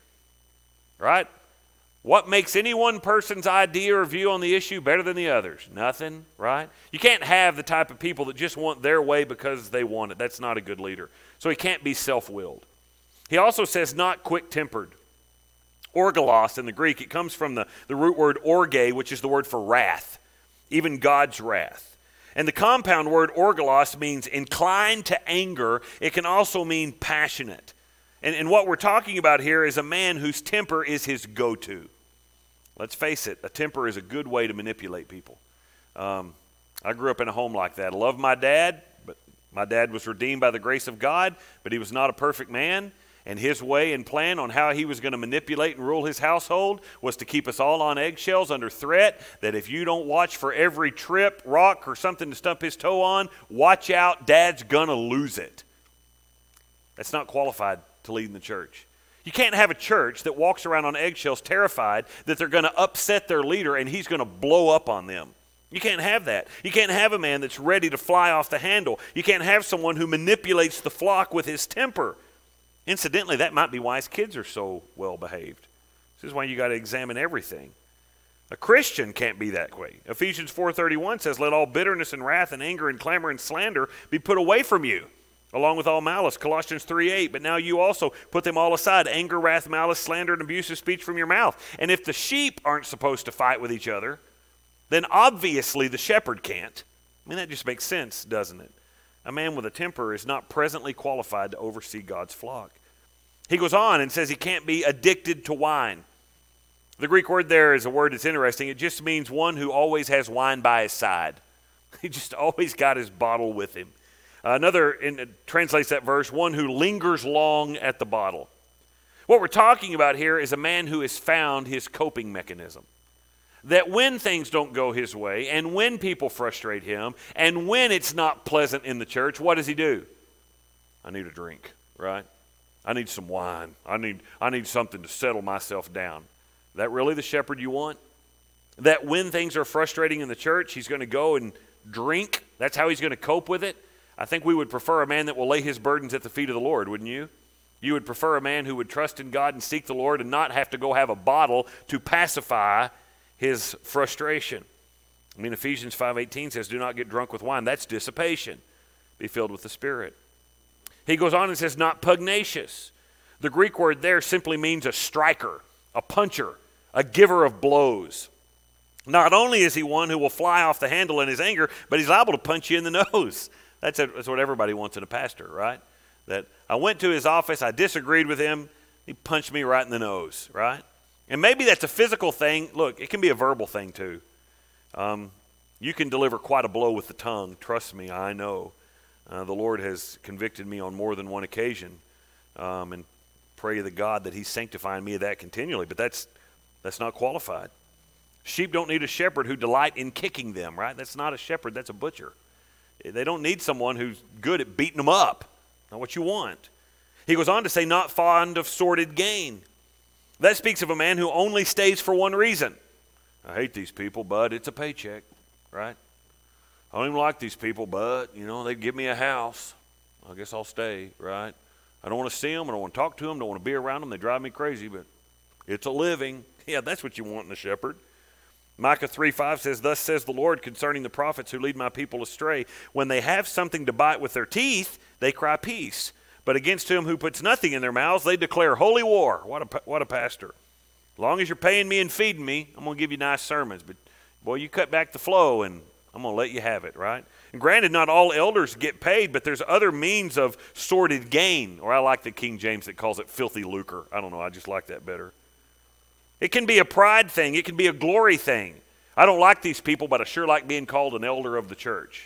right? What makes any one person's idea or view on the issue better than the others? Nothing, right? You can't have the type of people that just want their way because they want it. That's not a good leader. So he can't be self-willed. He also says not quick-tempered. Orgelos in the Greek, it comes from the root word orge, which is the word for wrath, even God's wrath. And the compound word orgelos means inclined to anger. It can also mean passionate. And what we're talking about here is a man whose temper is his go-to. Let's face it, a temper is a good way to manipulate people. I grew up in a home like that. I love my dad, but my dad was redeemed by the grace of God, but he was not a perfect man. And his way and plan on how he was going to manipulate and rule his household was to keep us all on eggshells under threat, that if you don't watch for every trip, rock, or something to stump his toe on, watch out, Dad's going to lose it. That's not qualified to lead in the church. You can't have a church that walks around on eggshells terrified that they're going to upset their leader and he's going to blow up on them. You can't have that. You can't have a man that's ready to fly off the handle. You can't have someone who manipulates the flock with his temper. Incidentally, that might be why his kids are so well behaved. This is why you got to examine everything. A Christian can't be that way. Ephesians 4:31 says, "Let all bitterness and wrath and anger and clamor and slander be put away from you, along with all malice." Colossians 3:8, "But now you also put them all aside, anger, wrath, malice, slander, and abusive speech from your mouth." And if the sheep aren't supposed to fight with each other, then obviously the shepherd can't. I mean, that just makes sense, doesn't it? A man with a temper is not presently qualified to oversee God's flock. He goes on and says he can't be addicted to wine. The Greek word there is a word that's interesting. It just means one who always has wine by his side. He just always got his bottle with him. Translates that verse, one who lingers long at the bottle. What we're talking about here is a man who has found his coping mechanism. That when things don't go his way, and when people frustrate him, and when it's not pleasant in the church, what does he do? I need a drink, right? I need some wine. I need something to settle myself down. Is that really the shepherd you want? That when things are frustrating in the church, he's going to go and drink? That's how he's going to cope with it? I think we would prefer a man that will lay his burdens at the feet of the Lord, wouldn't you? You would prefer a man who would trust in God and seek the Lord and not have to go have a bottle to pacify his frustration. I mean, Ephesians 5:18 says, "Do not get drunk with wine." That's dissipation. Be filled with the Spirit. He goes on and says, "Not pugnacious." The Greek word there simply means a striker, a puncher, a giver of blows. Not only is he one who will fly off the handle in his anger, but he's liable to punch you in the nose. That's what everybody wants in a pastor, right? That I went to his office, I disagreed with him, he punched me right in the nose, right? And maybe that's a physical thing. Look, it can be a verbal thing too. You can deliver quite a blow with the tongue. Trust me, I know. The Lord has convicted me on more than one occasion, and pray to God that he's sanctifying me of that continually. But that's not qualified. Sheep don't need a shepherd who delight in kicking them, right? That's not a shepherd, that's a butcher. They don't need someone who's good at beating them up. Not what you want. He goes on to say, "Not fond of sordid gain." That speaks of a man who only stays for one reason. I hate these people, but it's a paycheck, right? I don't even like these people, but, they give me a house. I guess I'll stay, right? I don't want to see them. I don't want to talk to them. I don't want to be around them. They drive me crazy, but it's a living. Yeah, that's what you want in a shepherd. Micah 3:5 says, "Thus says the Lord concerning the prophets who lead my people astray. When they have something to bite with their teeth, they cry peace. But against him who puts nothing in their mouths, they declare holy war." What a pastor. As long as you're paying me and feeding me, I'm going to give you nice sermons. But, boy, you cut back the flow, and I'm going to let you have it, right? And granted, not all elders get paid, but there's other means of sordid gain. Or I like the King James that calls it filthy lucre. I don't know, I just like that better. It can be a pride thing. It can be a glory thing. I don't like these people, but I sure like being called an elder of the church.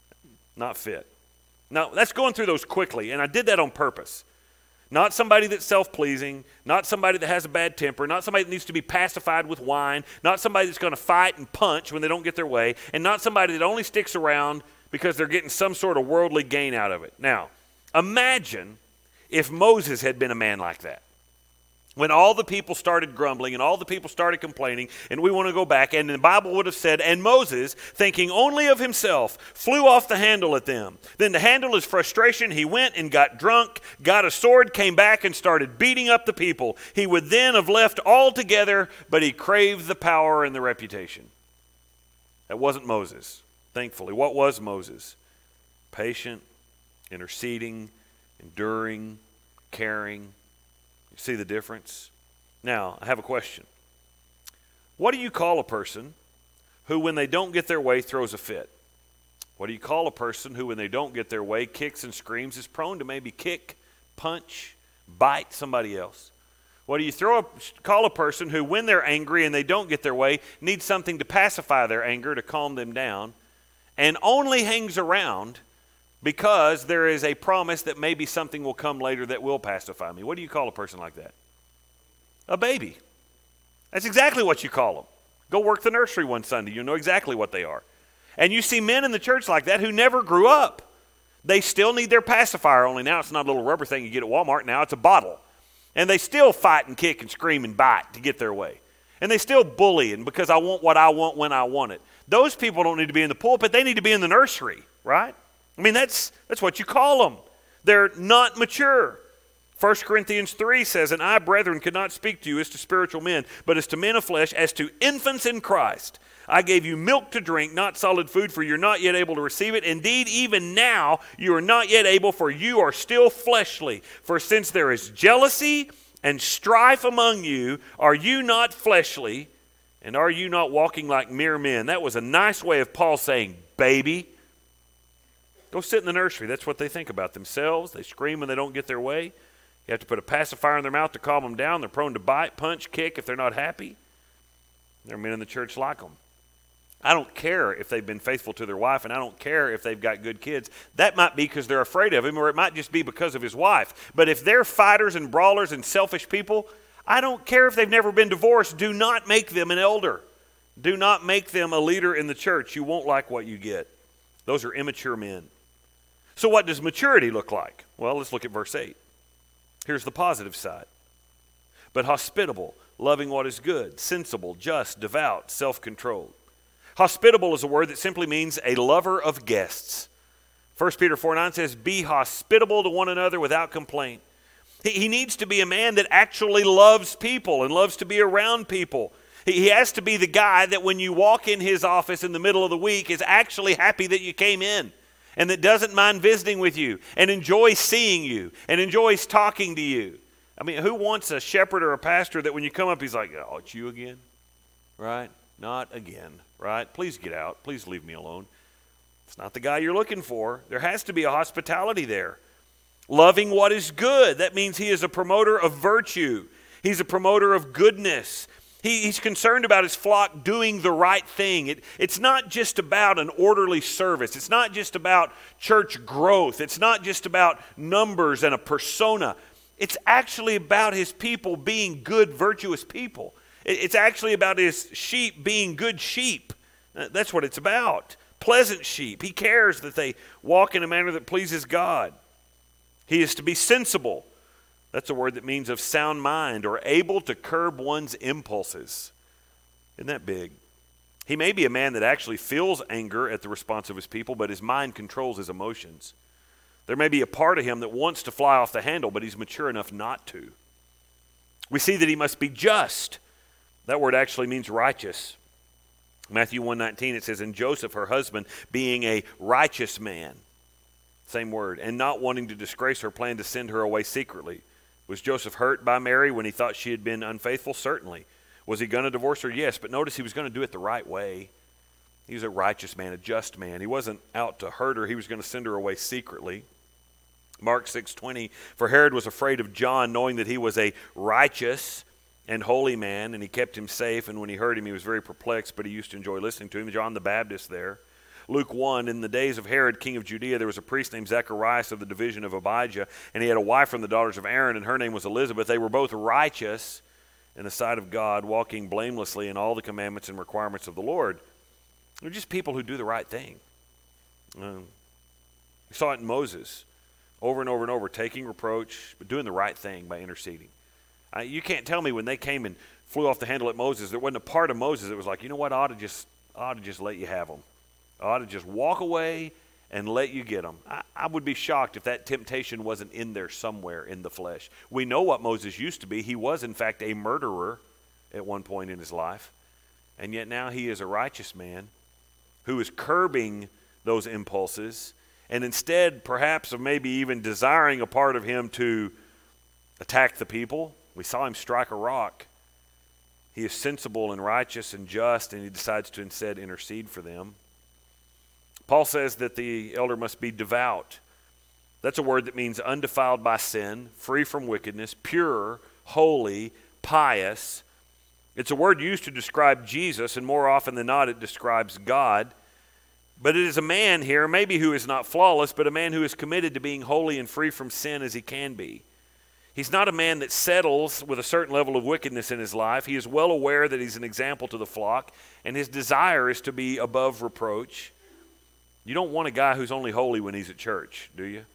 Not fit. Now, that's going through those quickly, and I did that on purpose. Not somebody that's self-pleasing, not somebody that has a bad temper, not somebody that needs to be pacified with wine, not somebody that's going to fight and punch when they don't get their way, and not somebody that only sticks around because they're getting some sort of worldly gain out of it. Now, imagine if Moses had been a man like that. When all the people started grumbling and all the people started complaining, and we want to go back, and the Bible would have said, "And Moses, thinking only of himself, flew off the handle at them. Then to handle his frustration, he went and got drunk, got a sword, came back and started beating up the people. He would then have left altogether, but he craved the power and the reputation." That wasn't Moses, thankfully. What was Moses? Patient, interceding, enduring, caring. See the difference? Now, I have a question. What do you call a person who, when they don't get their way, throws a fit? What do you call a person who, when they don't get their way, kicks and screams, is prone to maybe kick, punch, bite somebody else? What do you call a person who, when they're angry and they don't get their way, needs something to pacify their anger, to calm them down, and only hangs around because there is a promise that maybe something will come later that will pacify me? What do you call a person like that? A baby. That's exactly what you call them. Go work the nursery one Sunday. You know exactly what they are. And you see men in the church like that who never grew up. They still need their pacifier, only now it's not a little rubber thing you get at Walmart. Now it's a bottle. And they still fight and kick and scream and bite to get their way. And they still bully, and because I want what I want when I want it. Those people don't need to be in the pulpit. They need to be in the nursery, right? I mean, that's what you call them. They're not mature. 1 Corinthians 3 says, "And I, brethren, could not speak to you as to spiritual men, but as to men of flesh, as to infants in Christ. I gave you milk to drink, not solid food, for you're not yet able to receive it. Indeed, even now you are not yet able, for you are still fleshly. For since there is jealousy and strife among you, are you not fleshly, and are you not walking like mere men?" That was a nice way of Paul saying, baby. Go sit in the nursery. That's what they think about themselves. They scream when they don't get their way. You have to put a pacifier in their mouth to calm them down. They're prone to bite, punch, kick if they're not happy. There are men in the church like them. I don't care if they've been faithful to their wife, and I don't care if they've got good kids. That might be because they're afraid of him, or it might just be because of his wife. But if they're fighters and brawlers and selfish people, I don't care if they've never been divorced. Do not make them an elder. Do not make them a leader in the church. You won't like what you get. Those are immature men. So what does maturity look like? Well, let's look at verse 8. Here's the positive side. But hospitable, loving what is good, sensible, just, devout, self-controlled. Hospitable is a word that simply means a lover of guests. 1 Peter 4:9 says, "Be hospitable to one another without complaint." He needs to be a man that actually loves people and loves to be around people. He has to be the guy that when you walk in his office in the middle of the week is actually happy that you came in, and that doesn't mind visiting with you and enjoys seeing you and enjoys talking to you. I mean, who wants a shepherd or a pastor that when you come up, he's like, "Oh, it's you again?" Right? Not again, right? Please get out. Please leave me alone. It's not the guy you're looking for. There has to be a hospitality there. Loving what is good. That means he is a promoter of virtue. He's a promoter of goodness. He's concerned about his flock doing the right thing. It's not just about an orderly service. It's not just about church growth. It's not just about numbers and a persona. It's actually about his people being good, virtuous people. It's actually about his sheep being good sheep. That's what it's about. Pleasant sheep. He cares that they walk in a manner that pleases God. He is to be sensible. That's a word that means of sound mind or able to curb one's impulses. Isn't that big? He may be a man that actually feels anger at the response of his people, but his mind controls his emotions. There may be a part of him that wants to fly off the handle, but he's mature enough not to. We see that he must be just. That word actually means righteous. Matthew 1:19, it says, "And Joseph, her husband, being a righteous man," same word, "and not wanting to disgrace her, planned to send her away secretly." Was Joseph hurt by Mary when he thought she had been unfaithful? Certainly. Was he going to divorce her? Yes, but notice he was going to do it the right way. He was a righteous man, a just man. He wasn't out to hurt her. He was going to send her away secretly. Mark 6:20, "For Herod was afraid of John, knowing that he was a righteous and holy man, and he kept him safe. And when he heard him, he was very perplexed, but he used to enjoy listening to him." John the Baptist there. Luke 1, "In the days of Herod, king of Judea, there was a priest named Zacharias of the division of Abijah, and he had a wife from the daughters of Aaron, and her name was Elizabeth. They were both righteous in the sight of God, walking blamelessly in all the commandments and requirements of the Lord." They're just people who do the right thing. We saw it in Moses over and over and over, taking reproach, but doing the right thing by interceding. You can't tell me when they came and flew off the handle at Moses, there wasn't a part of Moses that was like, "You know what, I ought to just let you have them. I ought to just walk away and let you get them." I would be shocked if that temptation wasn't in there somewhere in the flesh. We know what Moses used to be. He was, in fact, a murderer at one point in his life. And yet now he is a righteous man who is curbing those impulses. And instead, perhaps, of maybe even desiring a part of him to attack the people, we saw him strike a rock He is sensible and righteous and just, and he decides to instead intercede for them. Paul says that the elder must be devout. That's a word that means undefiled by sin, free from wickedness, pure, holy, pious. It's a word used to describe Jesus, and more often than not it describes God. But it is a man here, maybe who is not flawless, but a man who is committed to being holy and free from sin as he can be. He's not a man that settles with a certain level of wickedness in his life. He is well aware that he's an example to the flock, and his desire is to be above reproach. You don't want a guy who's only holy when he's at church, do you?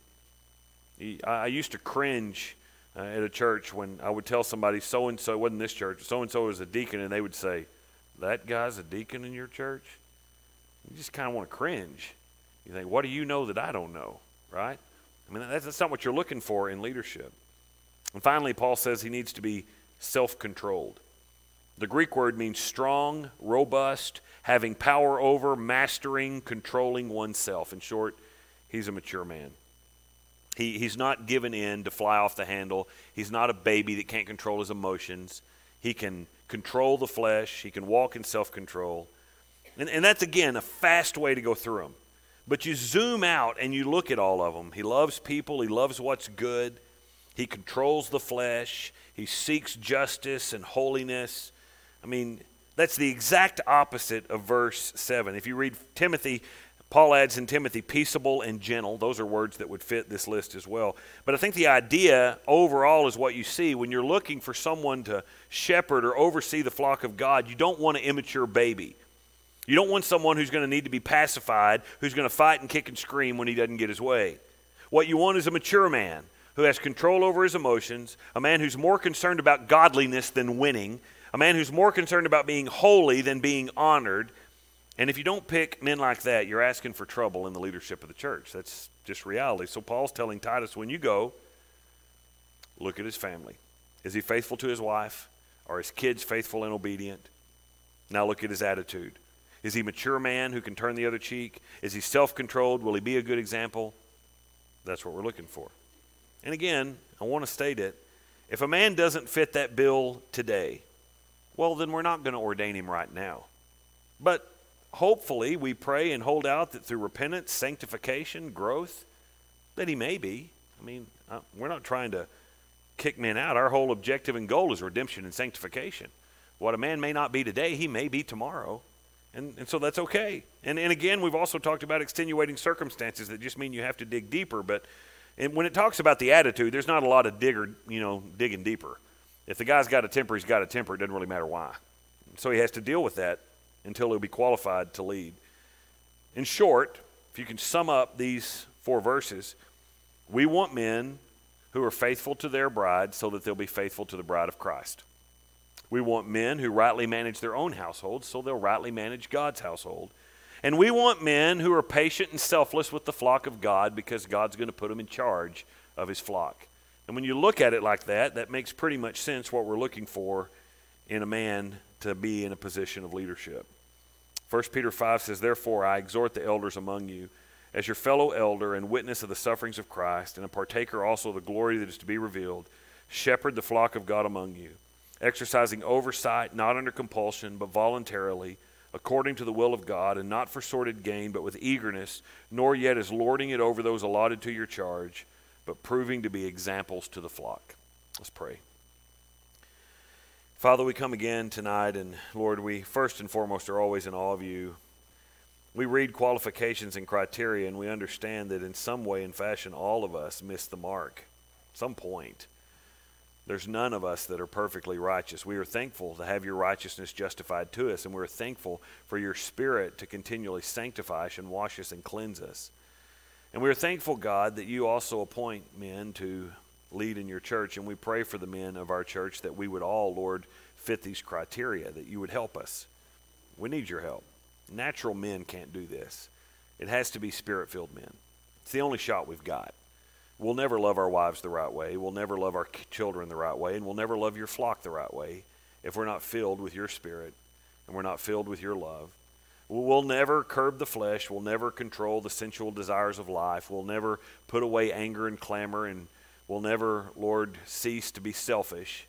I used to cringe at a church when I would tell somebody, so-and-so, it wasn't this church, so-and-so is a deacon, and they would say, that guy's a deacon in your church? You just kind of want to cringe. You think, what do you know that I don't know, right? I mean, that's not what you're looking for in leadership. And finally, Paul says he needs to be self-controlled. The Greek word means strong, robust, having power over, mastering, controlling oneself. In short, he's a mature man. He's not given in to fly off the handle. He's not a baby that can't control his emotions. He can control the flesh. He can walk in self-control. And that's, again, a fast way to go through them. But you zoom out and you look at all of them. He loves people. He loves what's good. He controls the flesh. He seeks justice and holiness. I mean, that's the exact opposite of verse 7. If you read Timothy, Paul adds in Timothy, peaceable and gentle. Those are words that would fit this list as well. But I think the idea overall is what you see. When you're looking for someone to shepherd or oversee the flock of God, you don't want an immature baby. You don't want someone who's going to need to be pacified, who's going to fight and kick and scream when he doesn't get his way. What you want is a mature man who has control over his emotions, a man who's more concerned about godliness than winning, a man who's more concerned about being holy than being honored. And if you don't pick men like that, you're asking for trouble in the leadership of the church. That's just reality. So Paul's telling Titus, when you go, look at his family. Is he faithful to his wife? Are his kids faithful and obedient? Now look at his attitude. Is he a mature man who can turn the other cheek? Is he self-controlled? Will he be a good example? That's what we're looking for. And again, I want to state it. If a man doesn't fit that bill today, well, then we're not going to ordain him right now. But hopefully we pray and hold out that through repentance, sanctification, growth, that he may be. I mean, we're not trying to kick men out. Our whole objective and goal is redemption and sanctification. What a man may not be today, he may be tomorrow. And so that's okay. And again, we've also talked about extenuating circumstances that just mean you have to dig deeper. But when it talks about the attitude, there's not a lot of digging deeper. If the guy's got a temper, he's got a temper. It doesn't really matter why. So he has to deal with that until he'll be qualified to lead. In short, if you can sum up these 4 verses, we want men who are faithful to their bride so that they'll be faithful to the bride of Christ. We want men who rightly manage their own households so they'll rightly manage God's household. And we want men who are patient and selfless with the flock of God because God's going to put them in charge of his flock. And when you look at it like that, that makes pretty much sense what we're looking for in a man to be in a position of leadership. 1 Peter 5 says, therefore I exhort the elders among you as your fellow elder and witness of the sufferings of Christ and a partaker also of the glory that is to be revealed, shepherd the flock of God among you, exercising oversight, not under compulsion, but voluntarily, according to the will of God, and not for sordid gain, but with eagerness, nor yet as lording it over those allotted to your charge, but proving to be examples to the flock. Let's pray. Father, we come again tonight, and Lord, we first and foremost are always in awe of you. We read qualifications and criteria, and we understand that in some way and fashion, all of us miss the mark at some point. There's none of us that are perfectly righteous. We are thankful to have your righteousness justified to us, and we're thankful for your Spirit to continually sanctify us and wash us and cleanse us. And we're thankful, God, that you also appoint men to lead in your church, and we pray for the men of our church that we would all, Lord, fit these criteria, that you would help us. We need your help. Natural men can't do this. It has to be Spirit-filled men. It's the only shot we've got. We'll never love our wives the right way. We'll never love our children the right way. And we'll never love your flock the right way if we're not filled with your Spirit and we're not filled with your love. We'll never curb the flesh. We'll never control the sensual desires of life. We'll never put away anger and clamor. And we'll never, Lord, cease to be selfish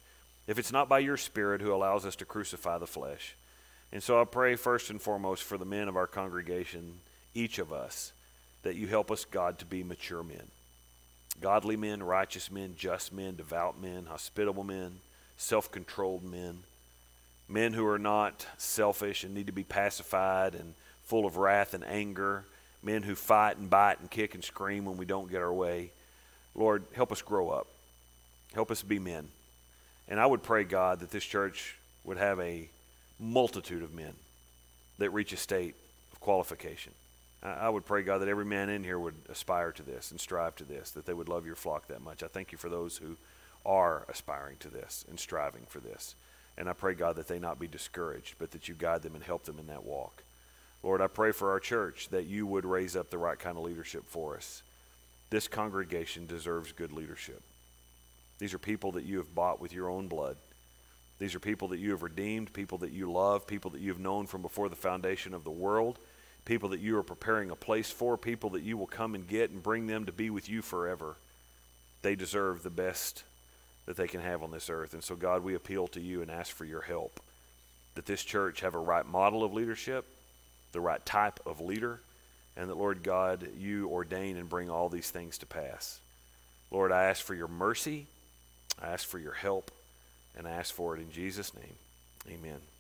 if it's not by your Spirit who allows us to crucify the flesh. And so I pray first and foremost for the men of our congregation, each of us, that you help us, God, to be mature men. Godly men, righteous men, just men, devout men, hospitable men, self-controlled men. Men who are not selfish and need to be pacified and full of wrath and anger. Men who fight and bite and kick and scream when we don't get our way. Lord, help us grow up. Help us be men. And I would pray, God, that this church would have a multitude of men that reach a state of qualification. I would pray, God, that every man in here would aspire to this and strive to this, that they would love your flock that much. I thank you for those who are aspiring to this and striving for this. And I pray, God, that they not be discouraged, but that you guide them and help them in that walk. Lord, I pray for our church that you would raise up the right kind of leadership for us. This congregation deserves good leadership. These are people that you have bought with your own blood. These are people that you have redeemed, people that you love, people that you have known from before the foundation of the world, people that you are preparing a place for, people that you will come and get and bring them to be with you forever. They deserve the best that they can have on this earth. And so, God, we appeal to you and ask for your help, that this church have a right model of leadership, the right type of leader, and that, Lord God, you ordain and bring all these things to pass. Lord, I ask for your mercy, I ask for your help, and I ask for it in Jesus' name. Amen.